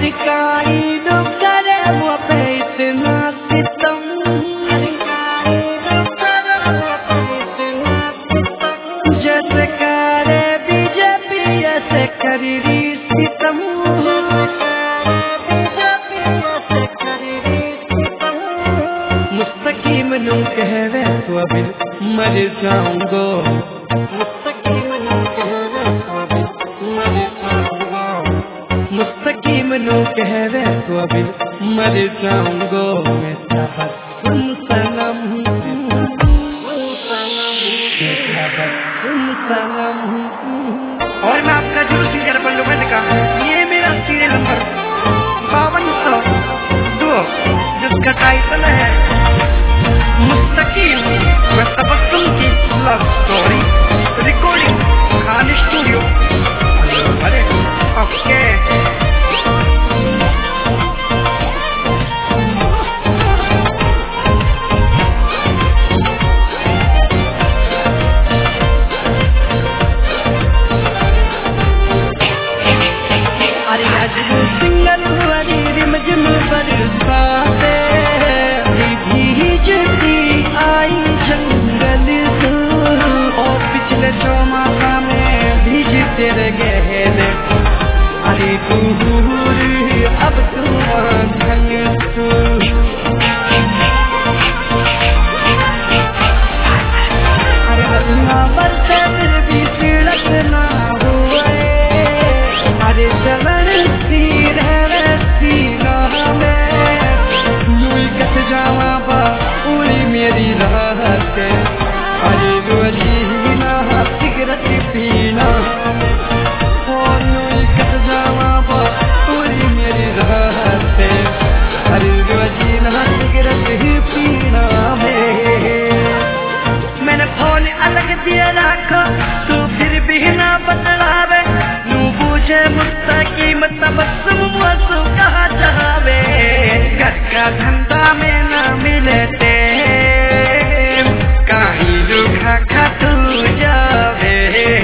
हर काई दो करे वो पे इतना सितम, हर काई दो करे वो पे इतना सितम, जैसे करे बीजेपी ऐसे करी सितम, मुस्तकीम नू कहवे तो अभी मर जाऊंगो, मुस्तकीम नू कहवे तो अभी मर जाऊंगो, मुस्तकीम नू कहवे तो अभी मर जाऊंगो, मैं तबस्सुम सनम, और मैं आपका जुलूस सिंगर बल्लू का ये मेरा सीरियल नंबर 5202 जिसका टाइटल है मुस्तकीम व तबस्सुम की love story, recording Khan studio. अरे ओके सिंगल हुआरी रिमझिम बरसाते भीजती आई जंगल तू, और पिछले 6 माह में भीजते रहे, अरे दूर अब तू संग तू, अरे अल्लाह बरसे फिर भी सिड़क ना हुए, अरे चलन जावा बा पूरी मेरी राहत, अरे रोजीना सिगरेट पीना, और कट जावा बा पूरी मेरी राहत, अरे रोजीना सिगरेट पीना मैंने फोन अलग दिया रखा तू फिर भी ना बतलावे, नू पूछे मुस्तकीम तबस्सुम वसु कहाँ चाहवे, घर का धंधा में न मिलते कहीं रुखा खा तू जावे,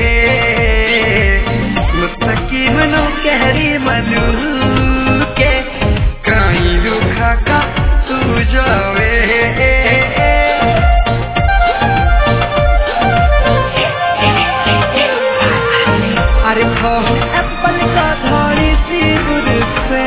मुस्तकीम नो कहरी मनु के कहीं रुखा खा तू जावे। अरे फोन एप्पल का थोड़ी सी गुर से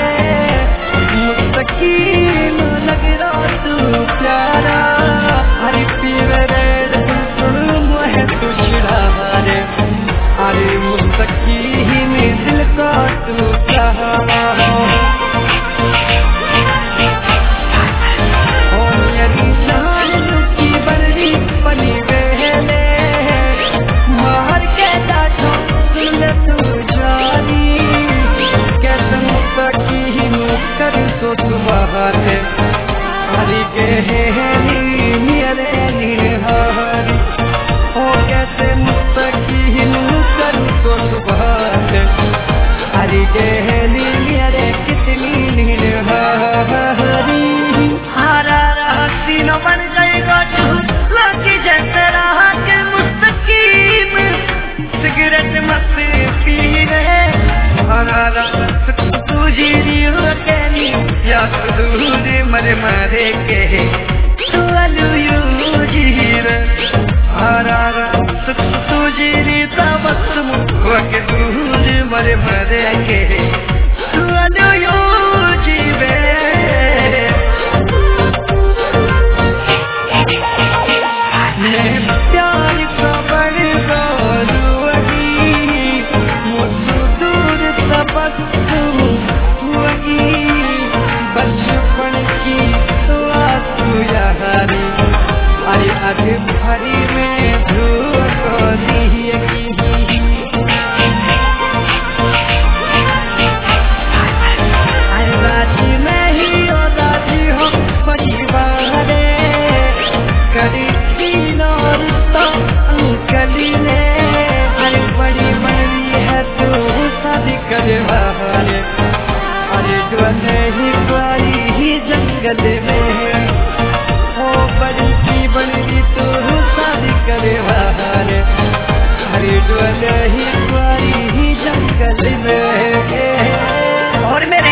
मुस्तकीम लग रहा तू प्यारा, अरे पीवे रेड मुहे तू छिड़ा रे, अरे मुस्तकीम दिल का तू सहारा, और मेरी जान की बररी बनी वेले मार के डाठो सुन ले तू जानी, कैसे मुस्तकीम कर तो तुम्हारे, हरी गहरी मेरे निहारी, ओ कैसे मुस्तकीम कर तो तुम्हारे, हरी गहरी मेरे कितनी निहारी, हरा सीनों बन जाएगा लाकी जैसे रहा के मुस्तकीम सिगरेट मत पी रहे, हरा तुझी या दूर मरे मारे के तू अलू जीर, हरा तुझी तबस्सुम के दूर मरे मारे के तू अलू जीवे, मैं प्यार का बड़ गौरवगी मुझसे दूर तबस्सुम हुई, बचपन की तो आंसू यारी, अरे अध भरी में धूप को दिएगी, अरे राजी नहीं हो राजी हो परिवार करी तीन और तो अंकली ने, अरे बड़ी बड़ी है तू शादी करे बाहर, अरे जो नहीं द्वारी ही जंगल में, ओ बड़ी की बड़ी तू शादी करे बाहर, अरे जो नहीं द्वारी ही जंगल में, और मेरे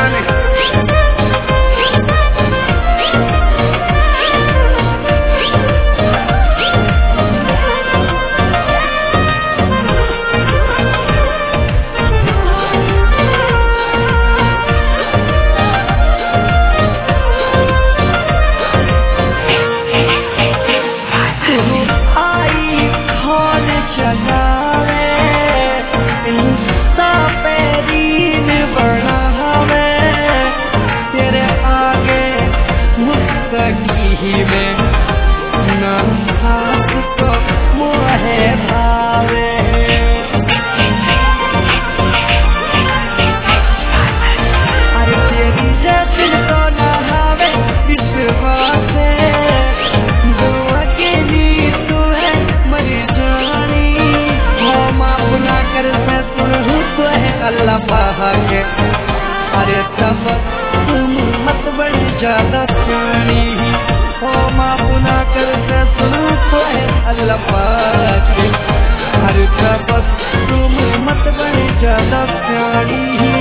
जाने अल्लाह पाके। अरे तब तुम मत बड़ी ज्यादा प्यारी हो माफ ना कर से सुनो तो है अल्लाह पाके। अरे तब तुम मत बड़ी ज्यादा प्यारी